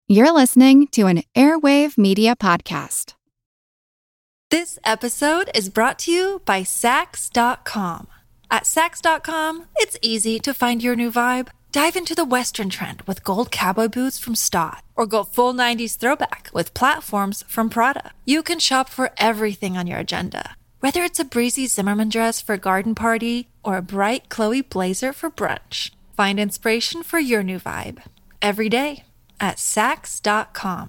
You're listening to an Airwave Media Podcast. This episode is brought to you by Sax.com. At Sax.com, it's easy to find your new vibe. Dive into the Western trend with gold cowboy boots from Stott, or go full 90s throwback with platforms from Prada. You can shop for everything on your agenda, whether it's a breezy Zimmermann dress for a garden party or a bright Chloe blazer for brunch. Find inspiration for your new vibe every day at Sax.com.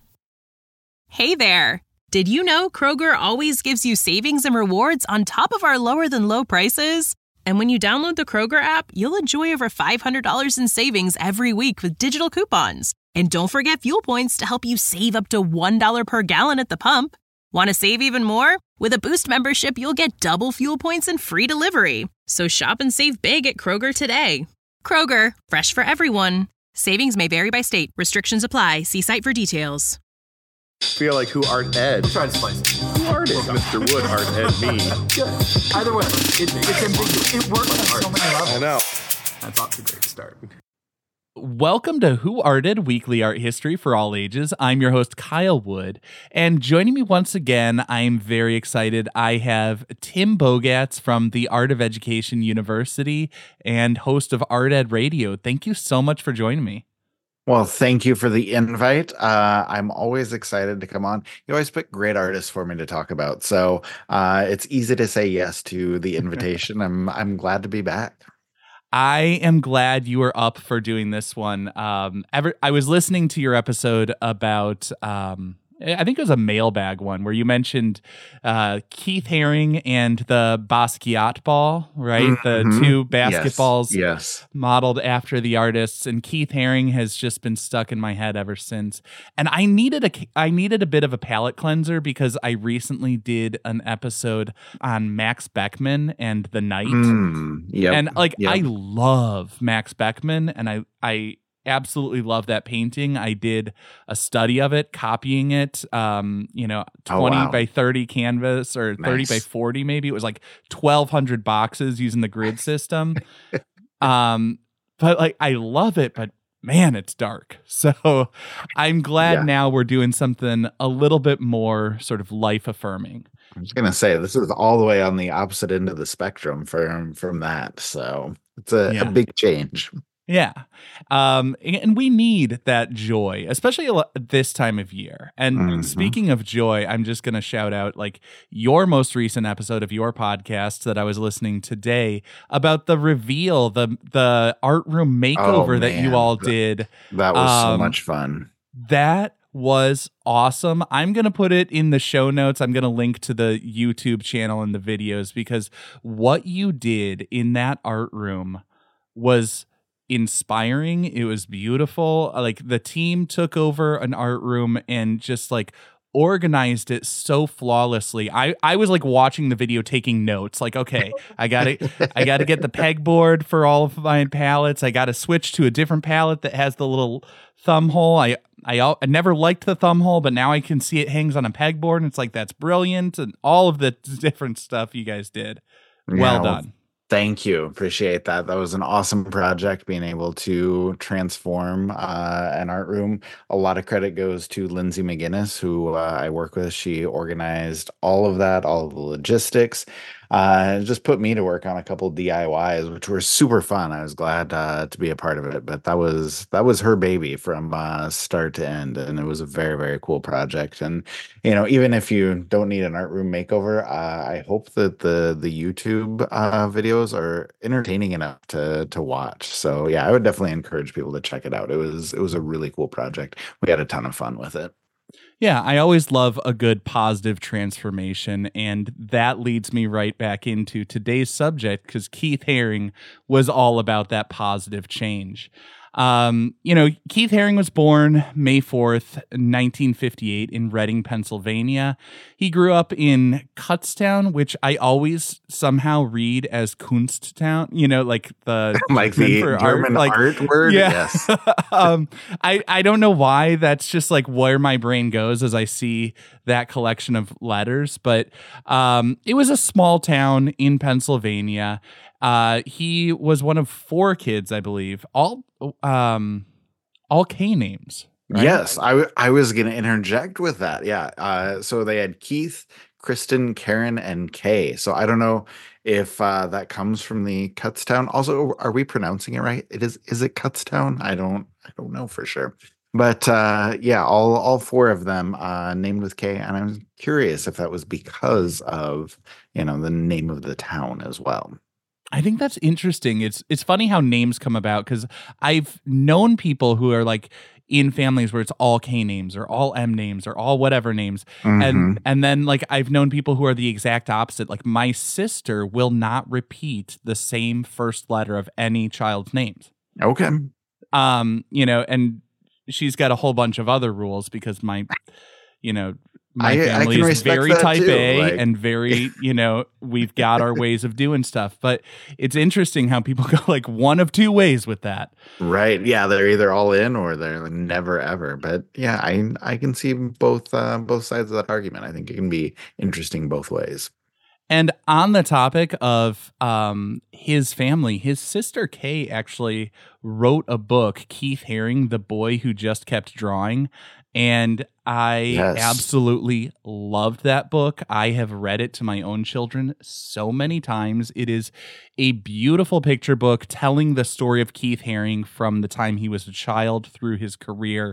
Hey there! Did you know Kroger always gives you savings and rewards on top of our lower than low prices? And when you download the Kroger app, you'll enjoy over $500 in savings every week with digital coupons. And don't forget fuel points to help you save up to $1 per gallon at the pump. Want to save even more? With a Boost membership, you'll get double fuel points and free delivery. So shop and save big at Kroger today. Kroger, fresh for everyone. Savings may vary by state. Restrictions apply. See site for details. Feel like who art Ed? We'll try to spice it. Who art Ed? Mr. Wood art Ed me. Good. Either way, it's ambiguous. It works on so many levels. I know. That's off to a great start. Welcome to Who Arted, Weekly Art History for All Ages. I'm your host, Kyle Wood, and joining me once again, I am very excited. I have Tim Bogatz from the Art of Education University and host of Art Ed Radio. Thank you so much for joining me. Well, thank you for the invite. I'm always excited to come on. You always pick great artists for me to talk about, so it's easy to say yes to the invitation. I'm glad to be back. I am glad you were up for doing this one. I was listening to your episode about, I think it was a mailbag one where you mentioned Keith Haring and the Basquiat ball, right? Mm-hmm. The two basketballs yes. modeled after the artists. And Keith Haring has just been stuck in my head ever since. And I needed a bit of a palate cleanser because I recently did an episode on Max Beckmann and The Night. Yep. And I love Max Beckmann, and I absolutely love that painting. I did a study of it, copying it, 20 by 30 canvas or 30 by 40 maybe. It was like 1,200 boxes using the grid system. But I love it, but man, it's dark. So I'm glad now we're doing something a little bit more sort of life affirming. I was gonna say this is all the way on the opposite end of the spectrum from that. So it's a big change. Yeah. And we need that joy, especially this time of year. And speaking of joy, I'm just going to shout out your most recent episode of your podcast that I was listening today about the reveal, the art room makeover that you all did. That was so much fun. That was awesome. I'm going to put it in the show notes. I'm going to link to the YouTube channel and the videos because what you did in that art room was inspiring. It was beautiful. The team took over an art room and just organized it so flawlessly. I was watching the video taking notes. Okay, I gotta get the pegboard for all of my palettes. I gotta switch to a different palette that has the little thumb hole. I never liked the thumb hole, but now I can see it hangs on a pegboard and it's that's brilliant, and all of the different stuff you guys did. Well done. Thank you. Appreciate that. That was an awesome project, being able to transform an art room. A lot of credit goes to Lindsay McGinnis, who I work with. She organized all of that, all of the logistics. Just put me to work on a couple DIYs, which were super fun. I was glad to be a part of it, but that was her baby from start to end, and it was a very, very cool project. And even if you don't need an art room makeover, I hope that the YouTube videos are entertaining enough to watch. So yeah, I would definitely encourage people to check it out. It was a really cool project. We had a ton of fun with it. Yeah, I always love a good positive transformation, and that leads me right back into today's subject because Keith Haring was all about that positive change. Keith Haring was born May 4th, 1958 in Reading, Pennsylvania. He grew up in Kutztown, which I always somehow read as Kunsttown, the the German art word. Yeah. Yes. I don't know why. That's just where my brain goes as I see that collection of letters, but it was a small town in Pennsylvania. He was one of 4 kids, I believe, all K names, right? Yes, I was going to interject with that. Yeah. So they had Keith, Kristen, Karen, and Kay. So I don't know if that comes from the Cutstown. Also, are we pronouncing it right? Is it Cutstown? I don't know for sure. But yeah, all four of them named with K, and I'm curious if that was because of the name of the town as well. I think that's interesting. It's funny how names come about, because I've known people who are like in families where it's all K names or all M names or all whatever names. Mhm. And then like I've known people who are the exact opposite. Like my sister will not repeat the same first letter of any child's names. Okay. And she's got a whole bunch of other rules because my I family can is respect very that type too, A like- and very, we've got our ways of doing stuff. But it's interesting how people go like one of two ways with that. Right. Yeah, they're either all in or they're like never ever. But yeah, I can see both sides of that argument. I think it can be interesting both ways. And on the topic of his family, his sister Kay actually wrote a book, Keith Haring, The Boy Who Just Kept Drawing. And I Yes. absolutely loved that book. I have read it to my own children so many times. It is a beautiful picture book telling the story of Keith Haring from the time he was a child through his career.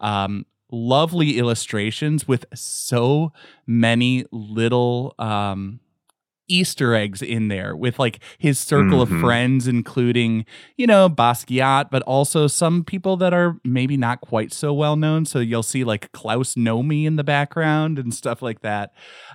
Lovely illustrations with so many little Easter eggs in there with like his circle of friends, including, Basquiat, but also some people that are maybe not quite so well known. So you'll see like Klaus Nomi in the background and stuff like that.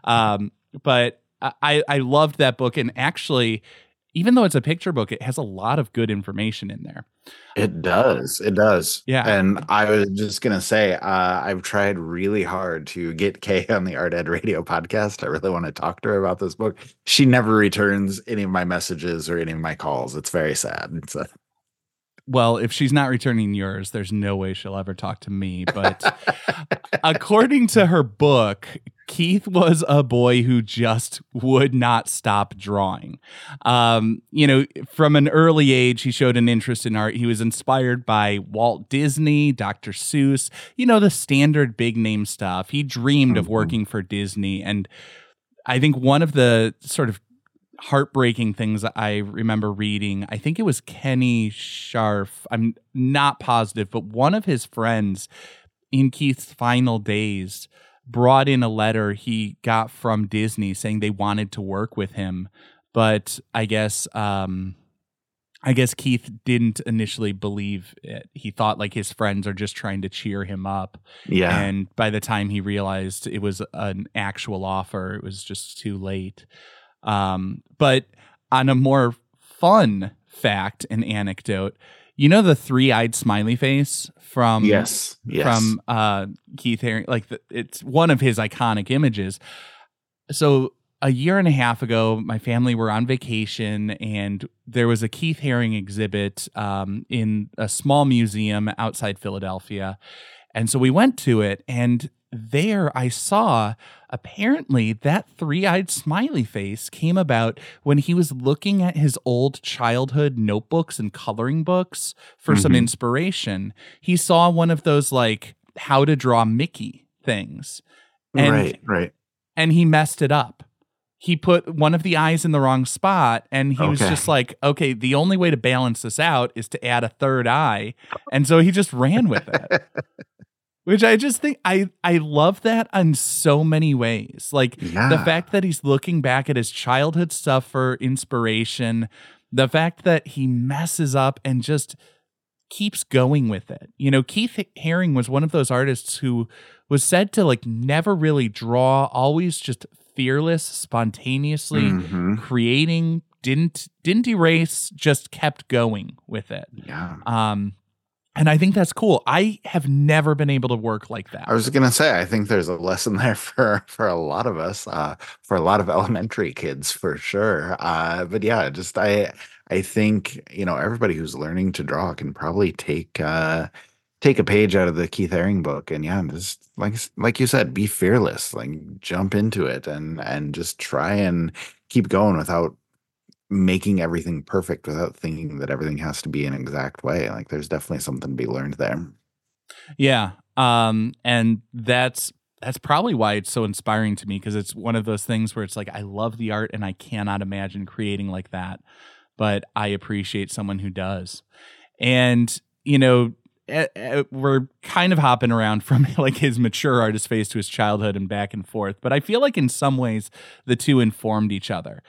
But I loved that book. And actually, even though it's a picture book, it has a lot of good information in there. It does. It does. Yeah. And I was just going to say, I've tried really hard to get Kay on the Art Ed Radio podcast. I really want to talk to her about this book. She never returns any of my messages or any of my calls. It's very sad. Well, if she's not returning yours, there's no way she'll ever talk to me. But according to her book, Keith was a boy who just would not stop drawing. From an early age, he showed an interest in art. He was inspired by Walt Disney, Dr. Seuss, the standard big name stuff. He dreamed of working for Disney. And I think one of the sort of heartbreaking things that I remember reading, I think it was Kenny Scharf, I'm not positive, but one of his friends in Keith's final days brought in a letter he got from Disney saying they wanted to work with him, but I guess Keith didn't initially believe it. He thought like his friends are just trying to cheer him up. Yeah. And by the time he realized it was an actual offer, it was just too late. But on a more fun fact and anecdote, the three-eyed smiley face from Yes. from Keith Haring, like it's one of his iconic images. So a year and a half ago, my family were on vacation, and there was a Keith Haring exhibit in a small museum outside Philadelphia. And so we went to it, and there I saw apparently that three-eyed smiley face came about when he was looking at his old childhood notebooks and coloring books for some inspiration. He saw one of those like how to draw Mickey things. And, Right. And he messed it up. He put one of the eyes in the wrong spot, and he was just like, okay, the only way to balance this out is to add a third eye. And so he just ran with it. Which I just think I love that in so many ways. Like the fact that he's looking back at his childhood stuff for inspiration, the fact that he messes up and just keeps going with it. Keith Haring was one of those artists who was said to like never really draw, always just fearless, spontaneously creating, didn't erase, just kept going with it. Yeah. And I think that's cool. I have never been able to work like that. I was going to say, I think there's a lesson there for a lot of us, for a lot of elementary kids for sure. But yeah, just I think, everybody who's learning to draw can probably take a page out of the Keith Haring book, and just like you said, be fearless, like jump into it and just try and keep going without making everything perfect, without thinking that everything has to be an exact way. Like there's definitely something to be learned there. Yeah. And that's probably why it's so inspiring to me, because it's one of those things where it's like, I love the art and I cannot imagine creating like that, but I appreciate someone who does. And, you know, we're kind of hopping around from like his mature artist phase to his childhood and back and forth, but I feel like in some ways the two informed each other.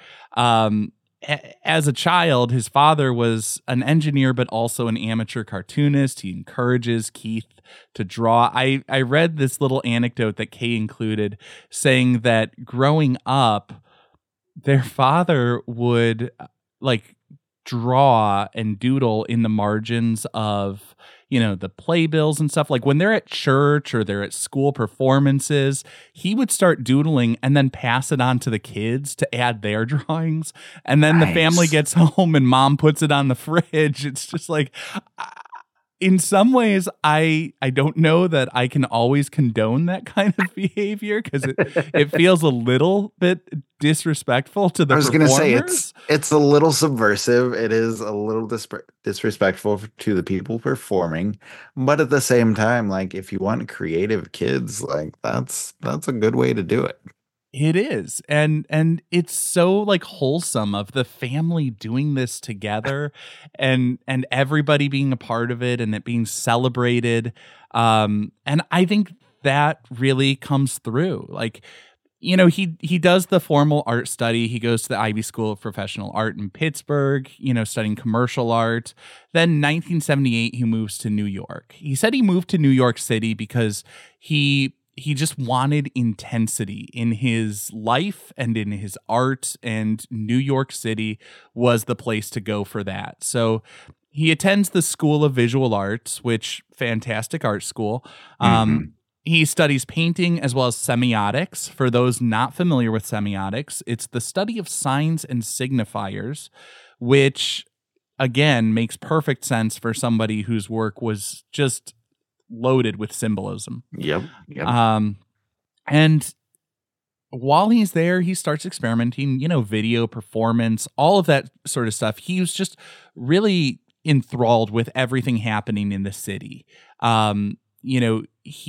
As a child, his father was an engineer, but also an amateur cartoonist. He encourages Keith to draw. I read this little anecdote that Kay included, saying that growing up, their father would like draw and doodle in the margins of, you know, the playbills and stuff. Like when they're at church or they're at school performances, he would start doodling and then pass it on to the kids to add their drawings. And then the family gets home and mom puts it on the fridge. It's just like, in some ways, I don't know that I can always condone that kind of behavior, because it feels a little bit disrespectful to the performers. I was going to say, it's a little subversive. It is a little disrespectful to the people performing. But at the same time, like, if you want creative kids, like, that's a good way to do it. It is. And it's so like wholesome of the family doing this together and everybody being a part of it and it being celebrated. And I think that really comes through. Like, you know, he does the formal art study. He goes to the Ivy School of Professional Art in Pittsburgh, you know, studying commercial art. Then 1978, he moves to New York. He said he moved to New York City because he just wanted intensity in his life and in his art, and New York City was the place to go for that. So he attends the School of Visual Arts, which fantastic art school. He studies painting as well as semiotics. For those not familiar with semiotics, it's the study of signs and signifiers, which again makes perfect sense for somebody whose work was just loaded with symbolism. Yep. And while he's there, he starts experimenting, you know, video, performance, all of that sort of stuff. He was just really enthralled with everything happening in the city. You know,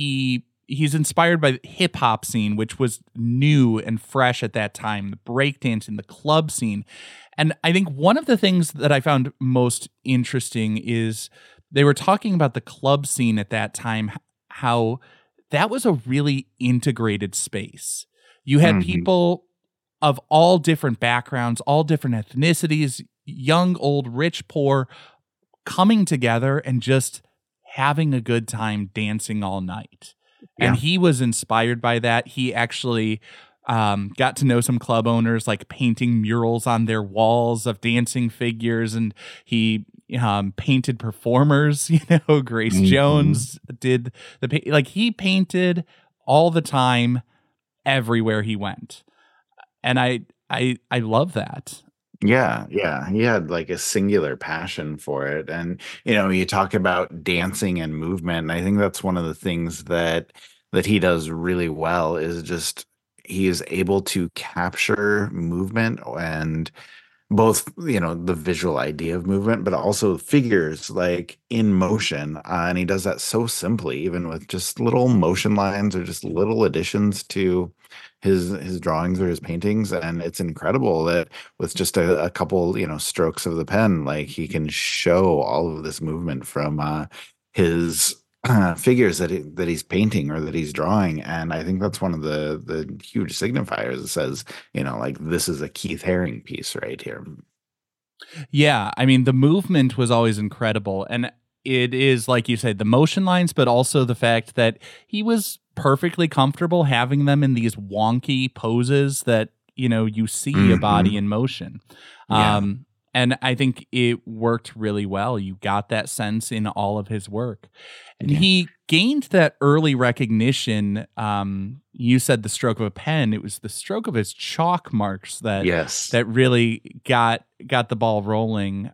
he's inspired by the hip hop scene, which was new and fresh at that time, the breakdancing, the club scene. And I think one of the things that I found most interesting is they were talking about the club scene at that time, how that was a really integrated space. You had people of all different backgrounds, all different ethnicities, young, old, rich, poor, coming together and just having a good time dancing all night. Yeah. And he was inspired by that. He actually got to know some club owners, like painting murals on their walls of dancing figures, and he painted performers. You know, Grace Jones did he painted all the time, everywhere he went, and I love that. Yeah. He had like a singular passion for it. And, you know, you talk about dancing and movement. And I think that's one of the things that he does really well, is just he is able to capture movement, and both, you know, the visual idea of movement, but also figures like in motion. And he does that so simply, even with just little motion lines or just little additions to his drawings or his paintings. And it's incredible that with just a couple, you know, strokes of the pen, like he can show all of this movement from his figures that he's painting or that he's drawing. And I think that's one of the huge signifiers that says, you know, like, this is a Keith Haring piece right here. Yeah, I mean, the movement was always incredible. And it is, like you said, the motion lines, but also the fact that he was perfectly comfortable having them in these wonky poses that, you know, you see a body in motion. Yeah. And I think it worked really well. You got that sense in all of his work. And he gained that early recognition. You said the stroke of a pen. It was the stroke of his chalk marks that really got the ball rolling.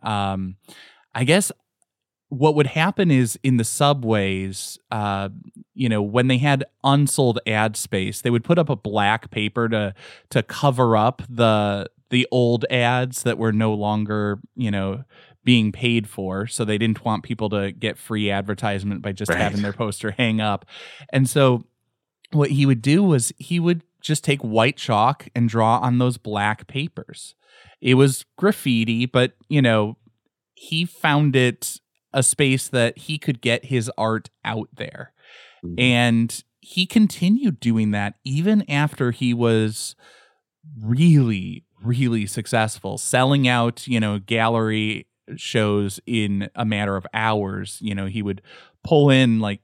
I guess what would happen is in the subways, you know, when they had unsold ad space, they would put up a black paper to cover up the old ads that were no longer, you know, being paid for, so they didn't want people to get free advertisement by just having their poster hang up. And so what he would do was he would just take white chalk and draw on those black papers. It was graffiti, but, you know, he found it a space that he could get his art out there. And he continued doing that even after he was really, really successful, selling out, you know, gallery shows in a matter of hours. You know, he would pull in like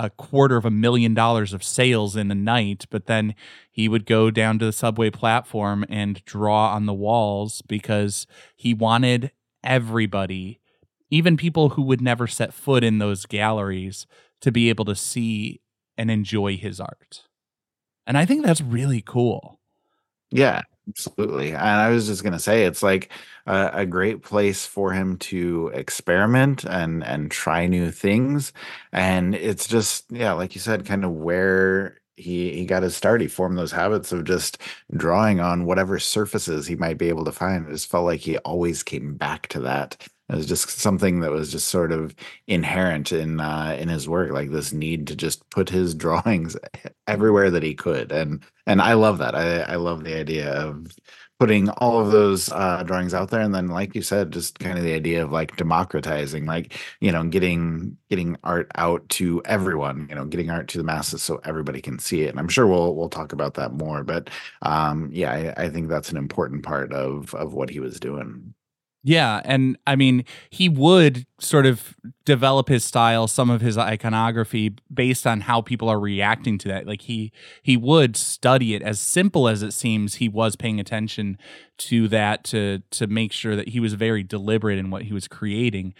$250,000 of sales in a night, but then he would go down to the subway platform and draw on the walls because he wanted everybody, even people who would never set foot in those galleries, to be able to see and enjoy his art. And I think that's really cool. Yeah, absolutely. And I was just going to say, it's like a great place for him to experiment and try new things. And it's just, yeah, like you said, kind of where he got his start. He formed those habits of just drawing on whatever surfaces he might be able to find. It just felt like he always came back to that. It was just something that was just sort of inherent in his work, like this need to just put his drawings everywhere that he could, and I love that. I love the idea of putting all of those drawings out there, and then, like you said, just kind of the idea of like democratizing, like, you know, getting art out to everyone, you know, getting art to the masses so everybody can see it. And I'm sure we'll talk about that more, but yeah, I think that's an important part of what he was doing. Yeah, and I mean, he would sort of develop his style, some of his iconography based on how people are reacting to that. Like he would study it. As simple as it seems, he was paying attention to that to make sure that he was very deliberate in what he was creating.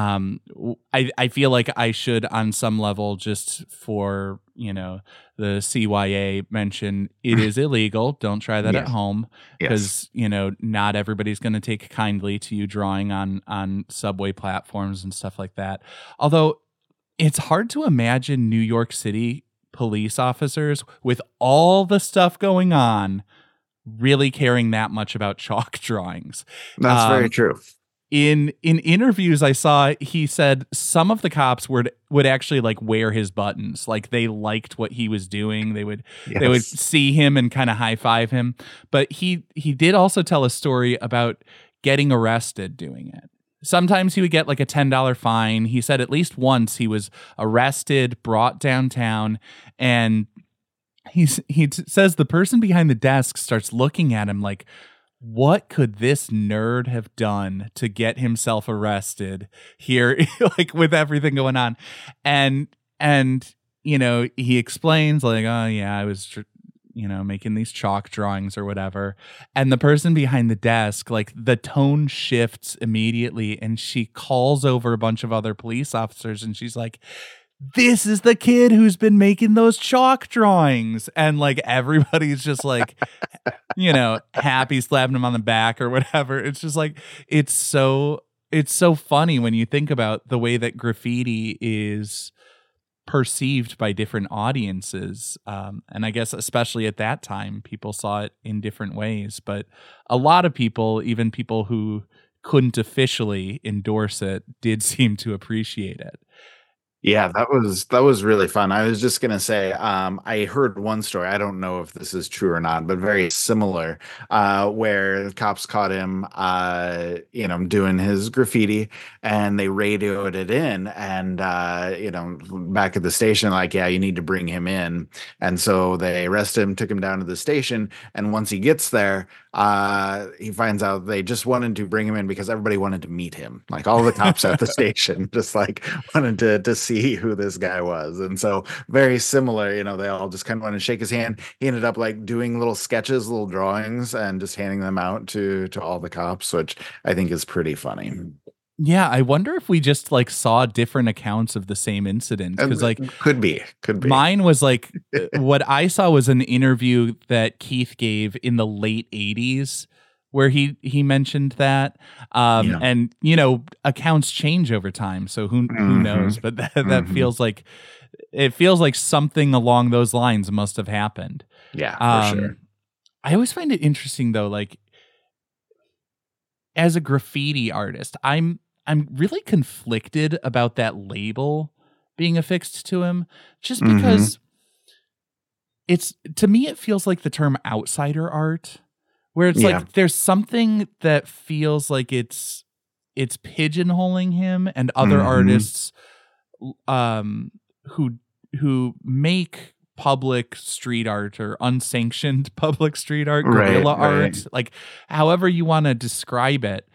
I feel like I should, on some level, just for, you know, the CYA, mention it is illegal. Don't try that at home, because you know, not everybody's going to take kindly to you drawing on subway platforms and stuff like that. Although it's hard to imagine New York City police officers, with all the stuff going on, really caring that much about chalk drawings. That's very true. In interviews I saw, he said some of the cops would actually like wear his buttons. Like they liked what he was doing. They would see him and kind of high five him. But he did also tell a story about getting arrested doing it. Sometimes he would get like a $10 fine. He said at least once he was arrested, brought downtown, and he says the person behind the desk starts looking at him like, what could this nerd have done to get himself arrested here, like with everything going on? And you know, he explains like, oh yeah, I was, you know, making these chalk drawings or whatever. And the person behind the desk, like the tone shifts immediately, and she calls over a bunch of other police officers, and she's like, this is the kid who's been making those chalk drawings. And like everybody's just like, you know, happy, slapping him on the back or whatever. It's just like, it's so funny when you think about the way that graffiti is perceived by different audiences. And I guess especially at that time, people saw it in different ways. But a lot of people, even people who couldn't officially endorse it, did seem to appreciate it. Yeah, that was really fun. I was just gonna say, I heard one story. I don't know if this is true or not, but very similar, where the cops caught him, you know, doing his graffiti, and they radioed it in, and you know, back at the station, like, yeah, you need to bring him in, and so they arrested him, took him down to the station, and once he gets there, he finds out they just wanted to bring him in because everybody wanted to meet him, like all the cops at the station, just like wanted to see who this guy was. And so very similar, you know, they all just kind of wanted to shake his hand. He ended up like doing little sketches, little drawings, and just handing them out to all the cops, which I think is pretty funny. Yeah, I wonder if we just like saw different accounts of the same incident, because like could be. Mine was like what I saw was an interview that Keith gave in the late 80s where he mentioned that, and you know, accounts change over time, so who knows? But that feels like something along those lines must have happened. Yeah, for sure. I always find it interesting though, like as a graffiti artist, I'm I'm really conflicted about that label being affixed to him, just Mhm. because to me, it feels like the term outsider art, where it's Yeah. like there's something that feels like it's pigeonholing him and other Mhm. artists who make public street art or unsanctioned public street art, Right, guerrilla right. art, like however you want to describe it.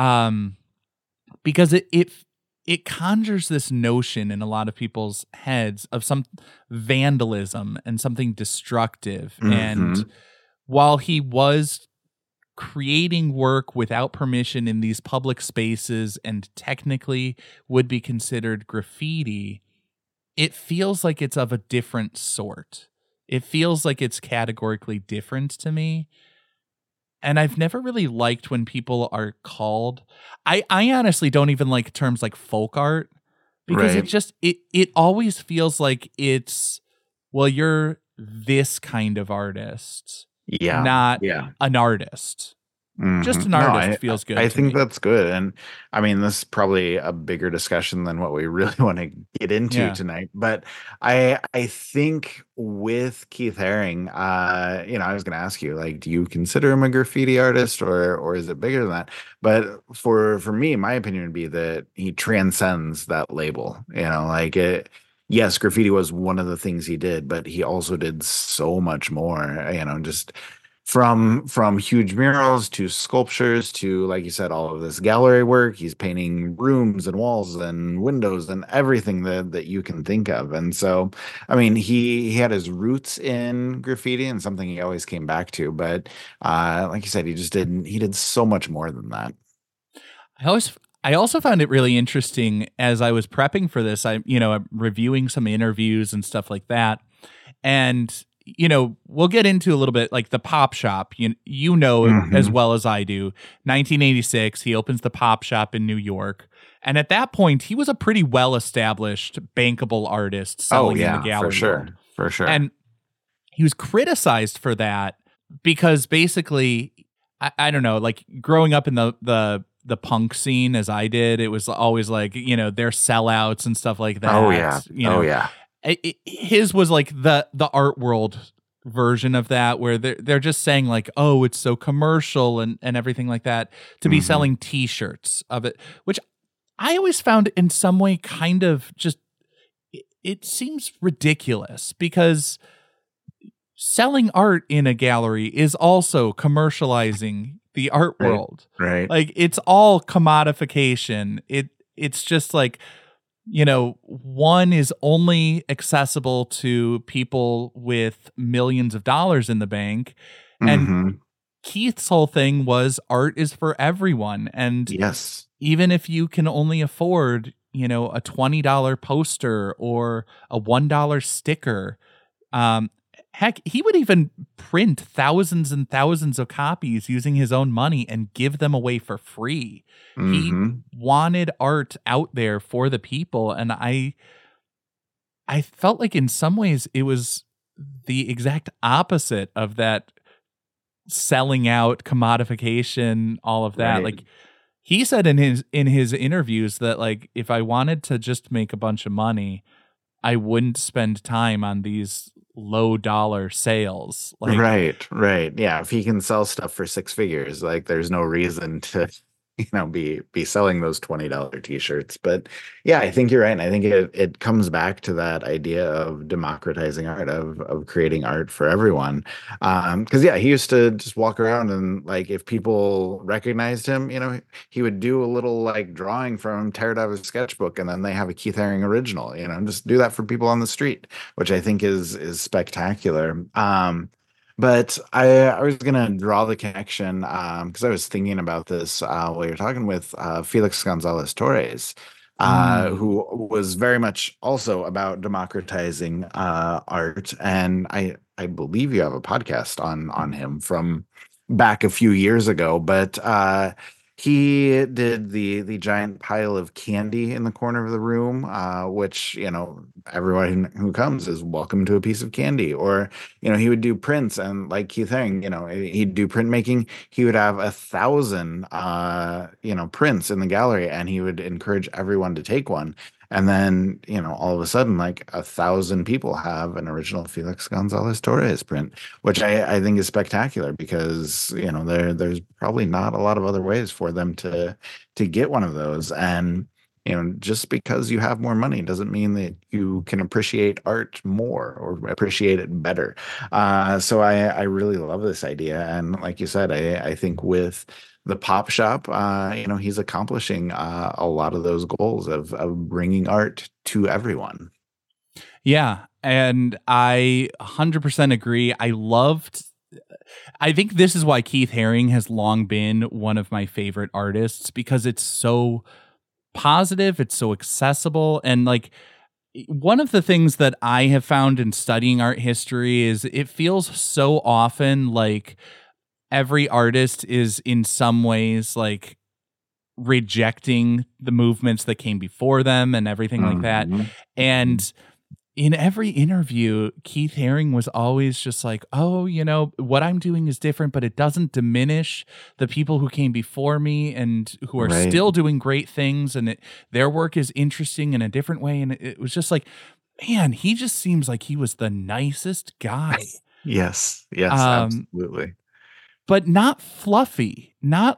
Because it conjures this notion in a lot of people's heads of some vandalism and something destructive. And Mhm. while he was creating work without permission in these public spaces and technically would be considered graffiti, it feels like it's of a different sort. It feels like it's categorically different to me. And I've never really liked when people are called. I honestly don't even like terms like folk art, because Right. it always feels like it's, well, you're this kind of artist, Yeah. not Yeah. an artist. Just Mhm. an No, artist feels good I to think me. that's good, and I mean, this is probably a bigger discussion than what we really want to get into Yeah. tonight. But I think with Keith Haring, I was going to ask you, like, do you consider him a graffiti artist, or is it bigger than that? But for me, my opinion would be that he transcends that label. Like it. Yes, graffiti was one of the things he did, but he also did so much more. Just from huge murals to sculptures to, like you said, all of this gallery work. He's painting rooms and walls and windows and everything that you can think of. And so, I mean, he had his roots in graffiti and something he always came back to. But like you said, he did so much more than that. I also found it really interesting as I was prepping for this. I'm reviewing some interviews and stuff like that. And we'll get into a little bit like the Pop Shop. You know as Mhm. well as I do. 1986, he opens the Pop Shop in New York. And at that point, he was a pretty well-established, bankable artist Oh selling in the yeah, gallery for sure. world. For sure. And he was criticized for that because basically, I don't know, like growing up in the punk scene as I did, it was always like, they're sellouts and stuff like that. Oh yeah. Oh yeah. His was like the art world version of that, where they're just saying like, oh, it's so commercial and everything like that, to be Mhm. selling T-shirts of it, which I always found in some way kind of just it seems ridiculous, because selling art in a gallery is also commercializing the art Right. world. Right. Like it's all commodification. It's just like, one is only accessible to people with millions of dollars in the bank. And Mhm. Keith's whole thing was art is for everyone. And Yes. even if you can only afford, a $20 poster or a $1 sticker, heck, he would even print thousands and thousands of copies using his own money and give them away for free. He Mhm. wanted art out there for the people, and I felt like in some ways it was the exact opposite of that selling out, commodification, all of that. Right. Like he said in his interviews that like if I wanted to just make a bunch of money, I wouldn't spend time on these low dollar sales. Like Right. Yeah. If he can sell stuff for six figures, like there's no reason to, be selling those $20 t-shirts. But yeah, I think you're right. And I think it comes back to that idea of democratizing art, of creating art for everyone. Because yeah, he used to just walk around and like if people recognized him, he would do a little like drawing from him, tear it out of his sketchbook, and then they have a Keith Haring original, and just do that for people on the street, which I think is spectacular. But I was gonna draw the connection because I was thinking about this while you're talking with Felix Gonzalez Torres, who was very much also about democratizing art, and I believe you have a podcast on him from back a few years ago. But He did the giant pile of candy in the corner of the room, which, everyone who comes is welcome to a piece of candy. Or, he would do prints, and like Keith Haring, he'd do printmaking. He would have 1,000, prints in the gallery, and he would encourage everyone to take one. And then, all of a sudden, like 1,000 people have an original Felix Gonzalez Torres print, which I think is spectacular because, there's probably not a lot of other ways for them to get one of those. And, just because you have more money doesn't mean that you can appreciate art more or appreciate it better. So I really love this idea. And like you said, I think with the pop shop, he's accomplishing a lot of those goals of bringing art to everyone. Yeah, and I 100% agree. I think this is why Keith Haring has long been one of my favorite artists, because it's so positive, it's so accessible, and like one of the things that I have found in studying art history is it feels so often like every artist is in some ways like rejecting the movements that came before them and everything like that. And in every interview, Keith Haring was always just like, oh, what I'm doing is different, but it doesn't diminish the people who came before me and who are still doing great things. And their work is interesting in a different way. And it was just like, man, he just seems like he was the nicest guy. Yes, absolutely. But not fluffy, not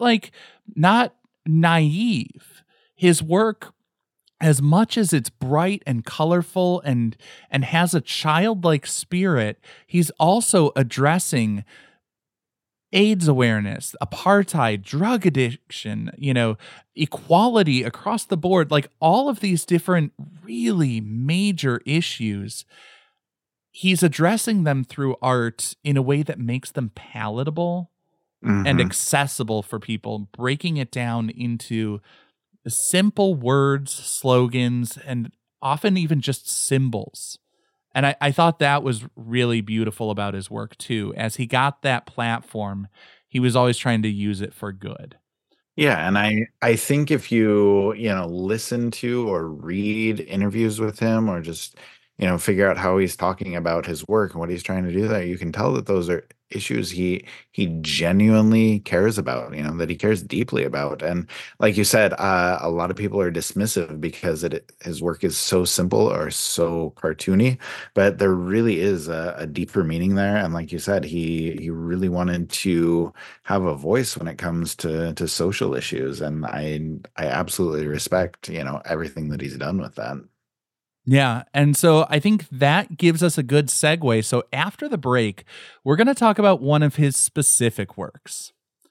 naive. His work, as much as it's bright and colorful and has a childlike spirit, he's also addressing AIDS awareness, apartheid, drug addiction, equality across the board, like all of these different really major issues. He's addressing them through art in a way that makes them palatable and accessible for people, breaking it down into simple words, slogans, and often even just symbols. And I thought that was really beautiful about his work too. As he got that platform, he was always trying to use it for good. Yeah, and I think if you, listen to or read interviews with him or just, figure out how he's talking about his work and what he's trying to do there, you can tell that those are issues he genuinely cares about, that he cares deeply about. And like you said, a lot of people are dismissive because his work is so simple or so cartoony, but there really is a deeper meaning there. And like you said, he really wanted to have a voice when it comes to social issues. And I absolutely respect, everything that he's done with that. Yeah, and so I think that gives us a good segue. So after the break, we're going to talk about one of his specific works.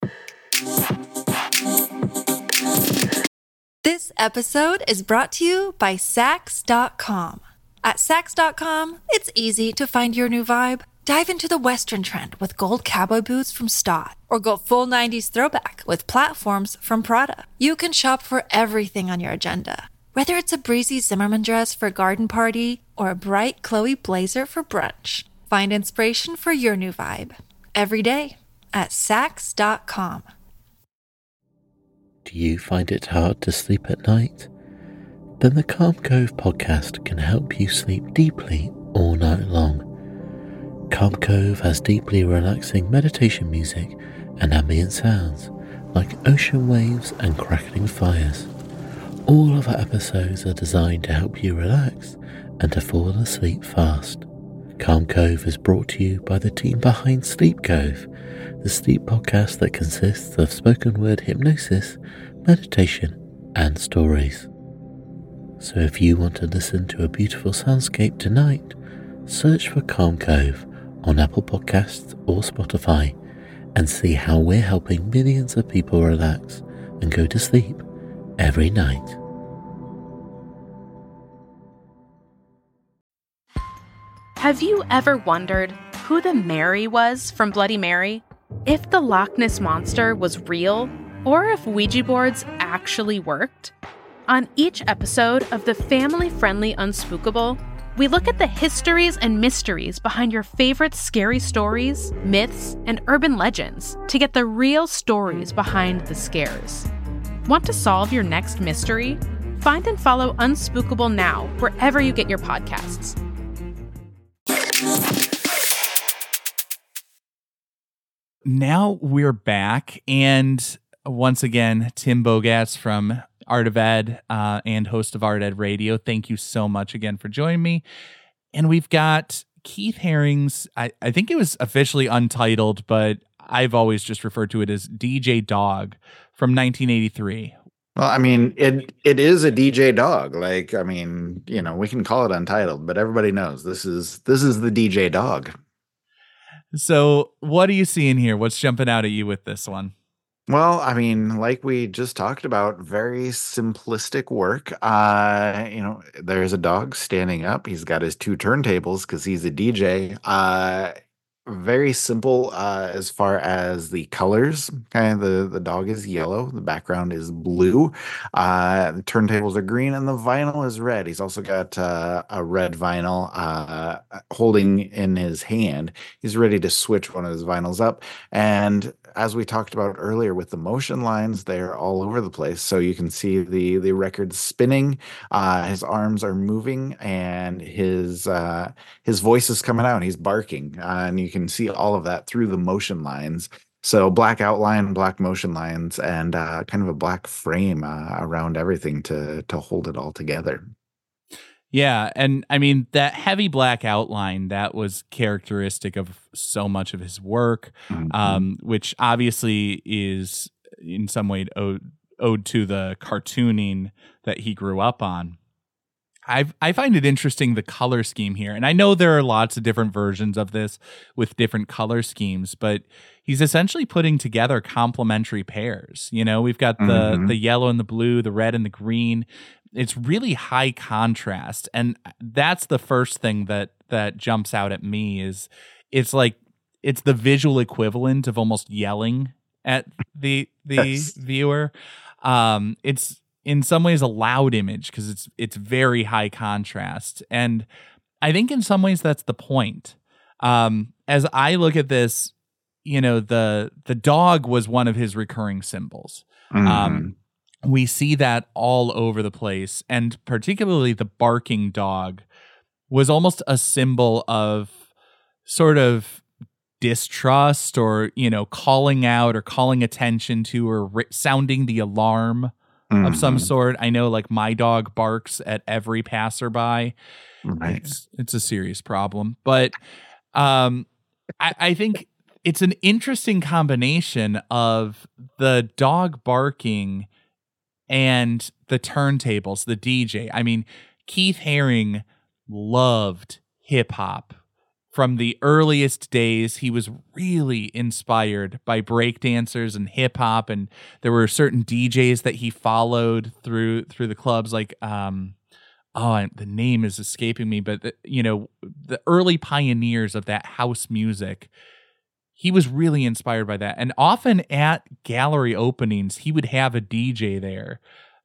This episode is brought to you by Saks.com. At Saks.com, it's easy to find your new vibe. Dive into the Western trend with gold cowboy boots from Stott, or go full 90s throwback with platforms from Prada. You can shop for everything on your agenda, whether it's a breezy Zimmermann dress for a garden party or a bright Chloe blazer for brunch. Find inspiration for your new vibe every day at Saks.com. Do you find it hard to sleep at night? Then the Calm Cove podcast can help you sleep deeply all night long. Calm Cove has deeply relaxing meditation music and ambient sounds like ocean waves and crackling fires. All of our episodes are designed to help you relax and to fall asleep fast. Calm Cove is brought to you by the team behind Sleep Cove, the sleep podcast that consists of spoken word hypnosis, meditation, and stories. So if you want to listen to a beautiful soundscape tonight, search for Calm Cove on Apple Podcasts or Spotify and see how we're helping millions of people relax and go to sleep every night. Have you ever wondered who the Mary was from Bloody Mary? If the Loch Ness Monster was real, or if Ouija boards actually worked? On each episode of the family-friendly Unspookable, we look at the histories and mysteries behind your favorite scary stories, myths, and urban legends to get the real stories behind the scares. Want to solve your next mystery? Find and follow Unspookable now, wherever you get your podcasts. Now we're back, and once again, Tim Bogatz from Art of Ed and host of Art Ed Radio. Thank you so much again for joining me. And we've got Keith Haring's, I think it was officially untitled, but I've always just referred to it as DJ Dog from 1983. Well, I mean, it is a DJ Dog. Like, I mean, you know, we can call it untitled, but everybody knows this is the DJ Dog. So what are you seeing here? What's jumping out at you with this one? Well, I mean, like we just talked about, very simplistic work. You know, there's a dog standing up. He's got his 2 turntables because he's a DJ. Very simple as far as the colors. Okay, the dog is yellow, the background is blue, the turntables are green, and the vinyl is red. He's also got a red vinyl holding in his hand. He's ready to switch one of his vinyls up, and as we talked about earlier with the motion lines, they're all over the place. So you can see the record spinning, his arms are moving, and his voice is coming out. He's barking, and you can see all of that through the motion lines. So black outline, black motion lines, and kind of a black frame around everything to hold it all together. Yeah, and I mean, that heavy black outline, that was characteristic of so much of his work, which obviously is in some way owed to the cartooning that he grew up on. I find it interesting, the color scheme here, and I know there are lots of different versions of this with different color schemes, but he's essentially putting together complementary pairs. You know, we've got the yellow and the blue, the red and the green. It's really high contrast, and that's the first thing that jumps out at me is it's like it's the visual equivalent of almost yelling at the viewer. It's in some ways a loud image because it's very high contrast, and I think in some ways that's the point. As I look at this, you know, the dog was one of his recurring symbols. We see that all over the place, and particularly the barking dog was almost a symbol of sort of distrust, or, you know, calling out or calling attention to, or sounding the alarm of some sort. I know, like, my dog barks at every passerby. Right. It's a serious problem, but I think it's an interesting combination of the dog barking and the turntables, the DJ. I mean, Keith Haring loved hip hop. From the earliest days, he was really inspired by breakdancers and hip hop, and there were certain DJs that he followed through the clubs, like the name is escaping me, but you know, the early pioneers of that house music. He was really inspired by that. And often at gallery openings, he would have a DJ there,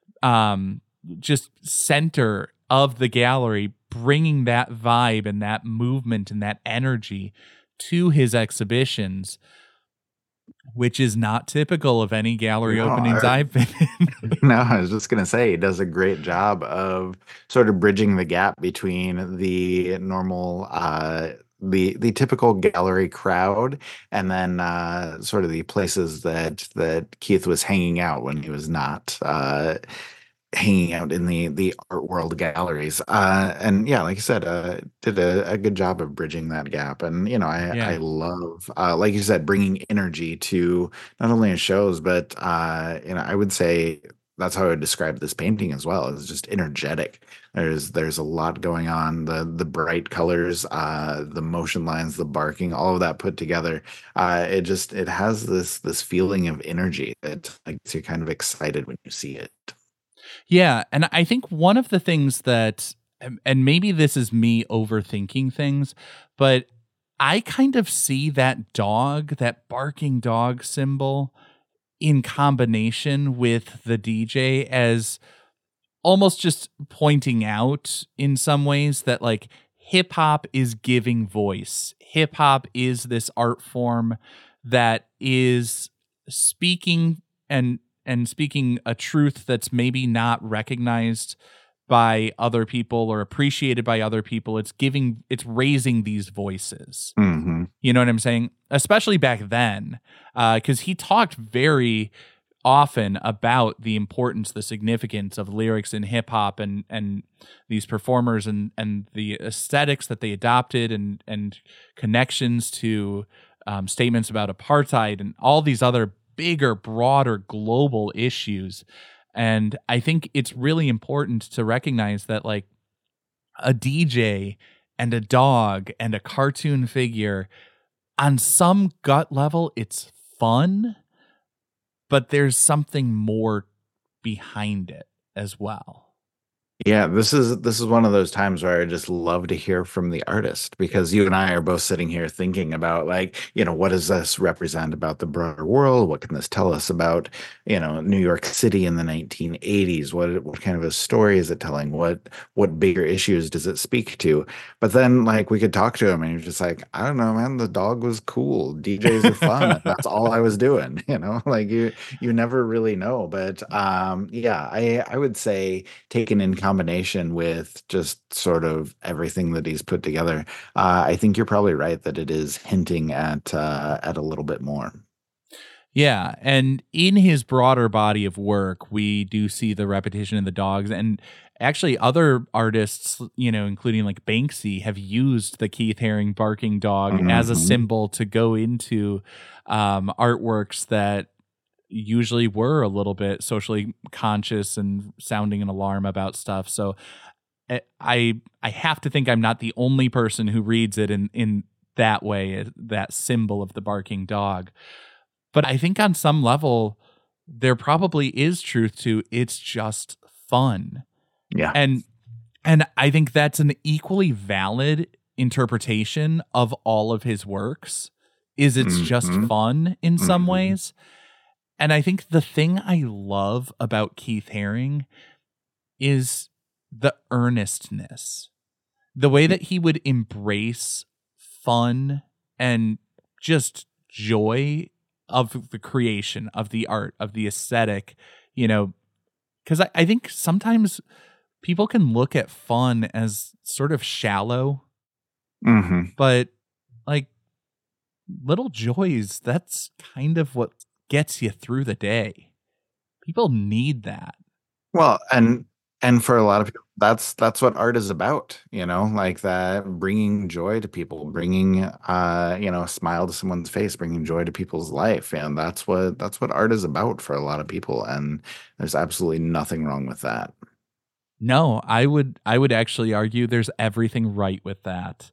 just center of the gallery, bringing that vibe and that movement and that energy to his exhibitions, which is not typical of any gallery openings I've been in. No, I was just going to say, he does a great job of sort of bridging the gap between the normal the typical gallery crowd, and then sort of the places that Keith was hanging out when he was not hanging out in the art world galleries. And yeah, like you said, did a good job of bridging that gap. And, you know, I love, like you said, bringing energy to not only his shows, but, you know, I would say that's how I would describe this painting as well. It's just energetic. There's a lot going on. The bright colors, the motion lines, the barking, all of that put together. It has this feeling of energy that makes you kind of excited when you see it. Yeah, and I think one of the things that, and maybe this is me overthinking things, but I kind of see that dog, that barking dog symbol, in combination with the DJ as almost just pointing out in some ways that, like, hip hop is giving voice. Hip hop is this art form that is speaking and and speaking a truth that's maybe not recognized by other people or appreciated by other people. It's raising these voices. Mm-hmm. You know what I'm saying? Especially back then, because he talked very often about the importance, the significance of lyrics in hip hop and these performers and the aesthetics that they adopted and connections to statements about apartheid and all these other bigger, broader global issues. And I think it's really important to recognize that like a DJ and a dog and a cartoon figure, on some gut level, it's fun, but there's something more behind it as well. Yeah, this is one of those times where I just love to hear from the artist, because you and I are both sitting here thinking about, like, what does this represent about the broader world? What can this tell us about, New York City in the 1980s? What kind of a story is it telling? What bigger issues does it speak to? But then, like, we could talk to him and you're just like, I don't know, man, the dog was cool. DJs are fun. That's all I was doing, like you never really know. But yeah, I would say, taken in combination with just sort of everything that he's put together, I think you're probably right that it is hinting at a little bit more. Yeah, and in his broader body of work, we do see the repetition in the dogs, and actually other artists, including like Banksy, have used the Keith Haring barking dog as a symbol to go into artworks that usually were a little bit socially conscious and sounding an alarm about stuff. So I have to think I'm not the only person who reads it in that way, that symbol of the barking dog. But I think on some level, there probably is truth to it's just fun. Yeah. And I think that's an equally valid interpretation of all of his works, is it's just fun in some ways. And I think the thing I love about Keith Haring is the earnestness, the way that he would embrace fun and just joy of the creation, of the art, of the aesthetic, because I think sometimes people can look at fun as sort of shallow, but like little joys, that's kind of what gets you through the day. People need that. Well, and for a lot of people, that's what art is about, like that, bringing joy to people, bringing a smile to someone's face, bringing joy to people's life, and that's what art is about for a lot of people, and there's absolutely nothing wrong with that. No, I would actually argue there's everything right with that.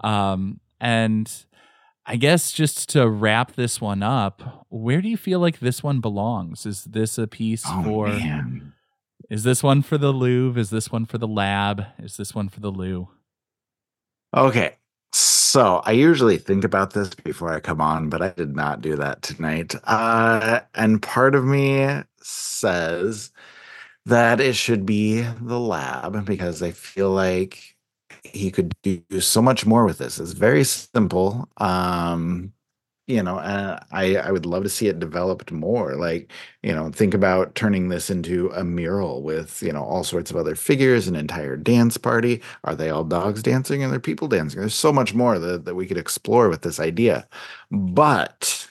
And I guess just to wrap this one up, where do you feel like this one belongs? Is this a piece Man. Is this one for the Louvre? Is this one for the lab? Is this one for the Lou? Okay. So I usually think about this before I come on, but I did not do that tonight. And part of me says that it should be the lab, because I feel like he could do so much more with this. It's very simple. And I would love to see it developed more. Like, think about turning this into a mural with, all sorts of other figures, an entire dance party. Are they all dogs dancing? Are there people dancing? There's so much more that we could explore with this idea. But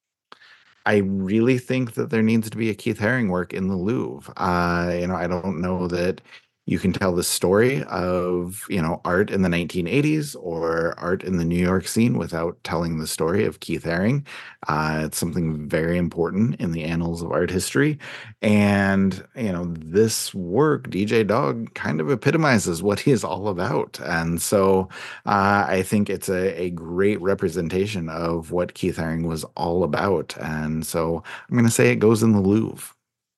I really think that there needs to be a Keith Haring work in the Louvre. I don't know that you can tell the story of, art in the 1980s or art in the New York scene without telling the story of Keith Haring. It's something very important in the annals of art history. And, this work, DJ Dog, kind of epitomizes what he is all about. And so I think it's a great representation of what Keith Haring was all about. And so I'm going to say it goes in the Louvre.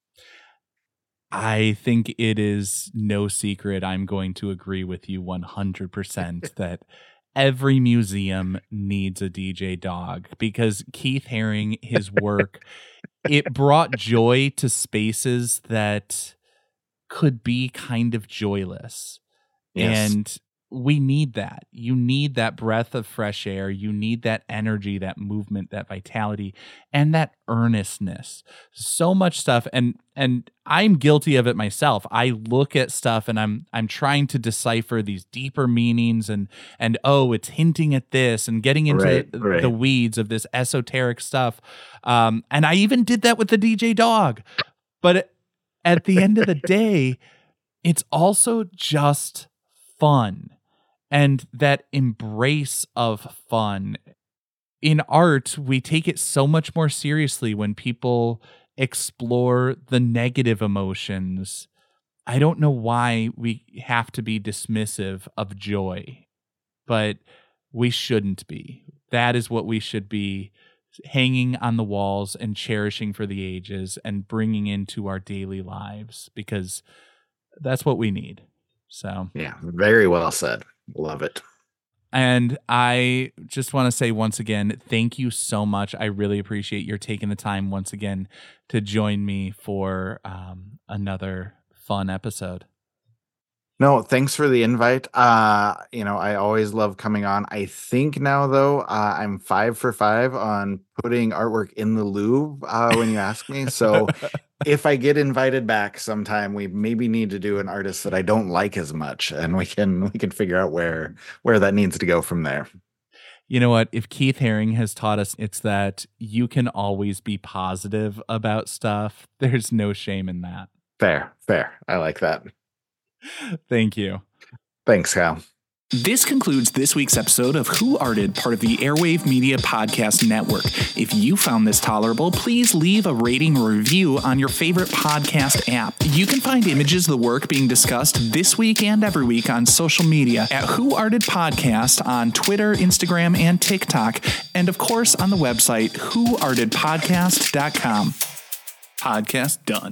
I think it is no secret I'm going to agree with you 100% that every museum needs a DJ Dog, because Keith Haring, his work, it brought joy to spaces that could be kind of joyless. Yes. And we need that. You need that breath of fresh air. You need that energy, that movement, that vitality, and that earnestness. So much stuff. And I'm guilty of it myself. I look at stuff and I'm trying to decipher these deeper meanings and oh, it's hinting at this and getting into the weeds of this esoteric stuff. And I even did that with the DJ Dog. But at the end of the day, it's also just fun. And that embrace of fun. In art, we take it so much more seriously when people explore the negative emotions. I don't know why we have to be dismissive of joy, but we shouldn't be. That is what we should be hanging on the walls and cherishing for the ages and bringing into our daily lives, because that's what we need. So, yeah, very well said. Love it. And I just want to say once again, thank you so much. I really appreciate your taking the time once again to join me for another fun episode. No, thanks for the invite. I always love coming on. I think now, though, I'm 5 for 5 on putting artwork in the Louvre when you ask me. So if I get invited back sometime, we maybe need to do an artist that I don't like as much, and we can figure out where that needs to go from there. You know what? If Keith Haring has taught us, it's that you can always be positive about stuff. There's no shame in that. Fair. I like that. Thank you. Thanks, Kyle. This concludes this week's episode of Who Arted, part of the Airwave Media Podcast Network. If you found this tolerable, please leave a rating or review on your favorite podcast app. You can find images of the work being discussed this week and every week on social media at Who Arted Podcast on Twitter, Instagram, and TikTok, and of course on the website whoartedpodcast.com. Podcast done.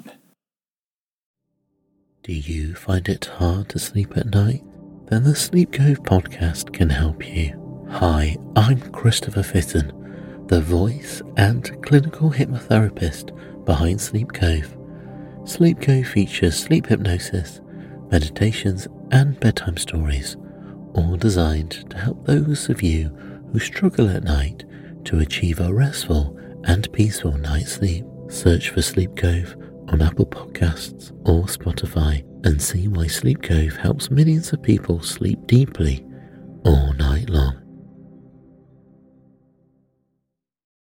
Do you find it hard to sleep at night? Then the Sleep Cove podcast can help you. Hi, I'm Christopher Fitton, the voice and clinical hypnotherapist behind Sleep Cove. Sleep Cove features sleep hypnosis, meditations, and bedtime stories, all designed to help those of you who struggle at night to achieve a restful and peaceful night's sleep. Search for Sleep Cove on Apple Podcasts or Spotify and see why Sleep Cove helps millions of people sleep deeply all night long.